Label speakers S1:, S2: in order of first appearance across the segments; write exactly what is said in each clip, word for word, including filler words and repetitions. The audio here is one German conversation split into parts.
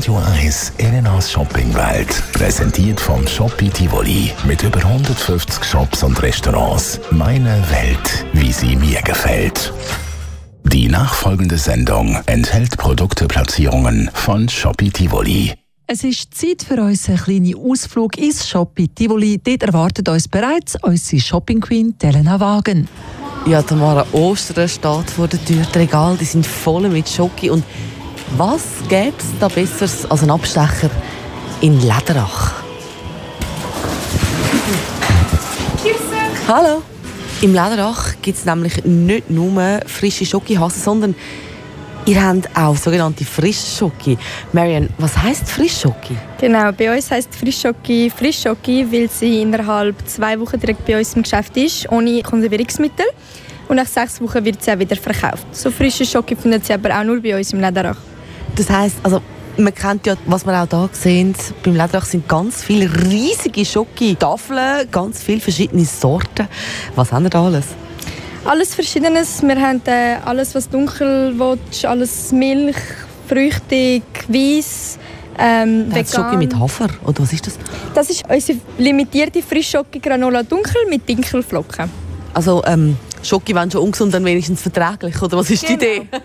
S1: Radio eins Elenas Shoppingwelt. Präsentiert vom Shoppi Tivoli. Mit über hundertfünfzig Shops und Restaurants. Meine Welt, wie sie mir gefällt. Die nachfolgende Sendung enthält Produkteplatzierungen von Shoppi Tivoli.
S2: Es ist Zeit für unseren kleinen Ausflug ins Shoppi Tivoli. Dort erwartet uns bereits unsere Shopping Queen Elena Wagen.
S3: Ja, Tamara, Ostern steht vor der Tür. Die Regale, die sind voll mit Schoki. Und was gäbe es da Besseres als ein Abstecher in Läderach? Hallo! Im Läderach gibt es nämlich nicht nur frische Schokihasen, sondern ihr habt auch sogenannte Frischschoki. Marianne, was heisst Frischschoki?
S4: Genau, bei uns heisst Frischschoki Frischschoki, weil sie innerhalb zwei Wochen direkt bei uns im Geschäft ist, ohne Konservierungsmittel. Und nach sechs Wochen wird sie auch wieder verkauft. So frische Schoki findet sie aber auch nur bei uns im Läderach.
S3: Das heisst, also man kennt ja, was wir auch hier sehen, beim Läderach sind ganz viele riesige Schoki-Tafeln, ganz viele verschiedene Sorten. Was haben wir da alles?
S4: Alles Verschiedenes. Wir haben äh, alles, was dunkel willst, alles Milch, fruchtig, weiss, ähm, vegan.
S3: Schoki mit Hafer, oder was ist das?
S4: Das ist unsere limitierte Frischschoki-Granola dunkel mit Dinkelflocken.
S3: Also ähm, Schoki, wenn schon ungesund, dann wenigstens verträglich, oder was ist genau. die Idee?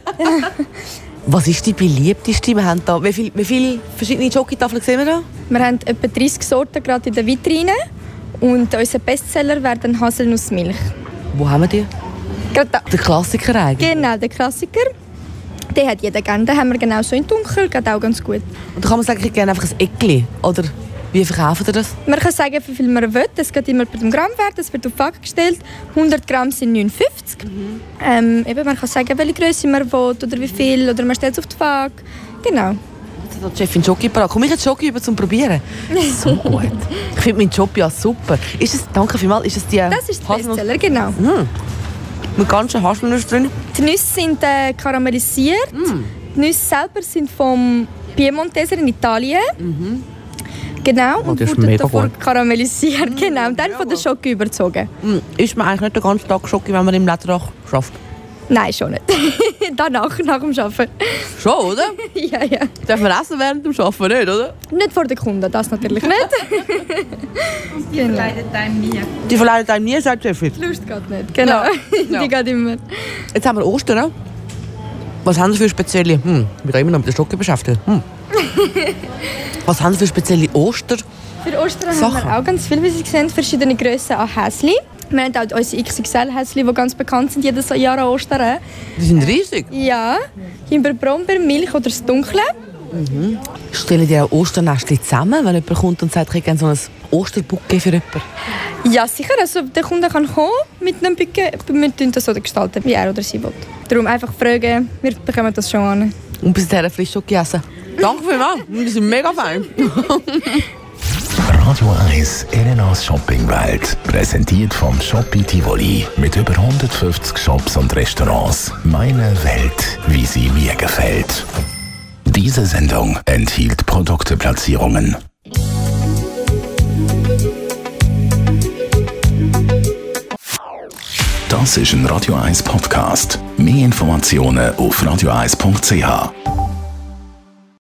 S3: Was ist die beliebteste? Wir haben da, wie viele wie viel verschiedene Schoki-Tafeln sehen wir da?
S4: Wir haben etwa dreißig Sorten gerade in der Vitrine. Und unser Bestseller wäre dann Haselnussmilch.
S3: Wo haben wir die?
S4: Gerade da.
S3: Der Klassiker eigentlich?
S4: Genau, der Klassiker. Den hat jeder gerne. Den haben wir genau so in dunkel, geht auch ganz gut.
S3: Und da kann man sagen, ich gerne einfach ein Eckli, oder wie verkaufen ihr das?
S4: Man kann sagen, wie viel man will. Es geht immer bei dem Grammwert, das wird auf die Waage gestellt. hundert Gramm sind neunundfünfzig. Mhm. Ähm, eben, man kann sagen, welche Größe man will oder wie viel, oder man stellt es auf die Waage. Genau.
S3: Jetzt hat die Chefin Schoki parat. Komme ich jetzt Schoki über zum Probieren? So gut. Ich finde meinen Job ja super. Ist es, danke vielmals, ist es die
S4: Das ist der Bestseller, genau.
S3: Mm. Mit ganzen Haselnüsse drin.
S4: Die Nüsse sind äh, karamellisiert. Mm. Die Nüsse selber sind vom Piemonteser in Italien. Mhm. Genau,
S3: oh,
S4: und wurden davor karamellisiert. Mm, genau, und dann ja, von der Schoki überzogen.
S3: Mm, isst man eigentlich nicht den ganzen Tag Schoki, wenn man im Läderach arbeitet?
S4: Nein, schon nicht. Danach, nach dem Arbeiten.
S3: Schon, oder?
S4: ja, ja.
S3: Darf man essen während dem Arbeiten nicht, oder?
S4: Nicht vor den Kunden, das natürlich nicht.
S5: Die genau. verleidet einem nie.
S3: Die verleidet einem nie, sagt Chefin?
S4: Die Lust geht nicht, genau. Ja. Die geht immer.
S3: Jetzt haben wir Ostern. Was haben Sie für spezielle... Hm, wir haben immer noch mit der Schoki beschäftigt. Hm. Was haben Sie für spezielle Oster?
S4: Für Ostern Sachen? Haben wir auch ganz viel, wie Sie sehen, verschiedene Grössen an Häsli. Wir haben auch unsere X X L-Häsli, die ganz bekannt sind jedes Jahr an Ostern.
S3: Die sind riesig?
S4: Ja. Himbeer-Brombeer, Milch oder das Dunkle.
S3: Mhm. Stellen die auch Osternestchen zusammen, wenn jemand kommt und sagt, ich hätte gerne so ein Osterbouquet für jemanden?
S4: Ja, sicher. Also, der Kunde kann kommen mit einem Bouquet. Wir gestalten das so gestalten, wie er oder sie will. Darum einfach fragen, wir bekommen das schon an.
S3: Und bis dahin frisch Schoki essen. Danke vielmals, die sind mega fein.
S1: Radio eins Elenas Shoppingwelt. Präsentiert vom Shoppi Tivoli. Mit über hundertfünfzig Shops und Restaurants. Meine Welt, wie sie mir gefällt. Diese Sendung enthielt Produkteplatzierungen. Das ist ein Radio eins Podcast. Mehr Informationen auf radio eins punkt c h.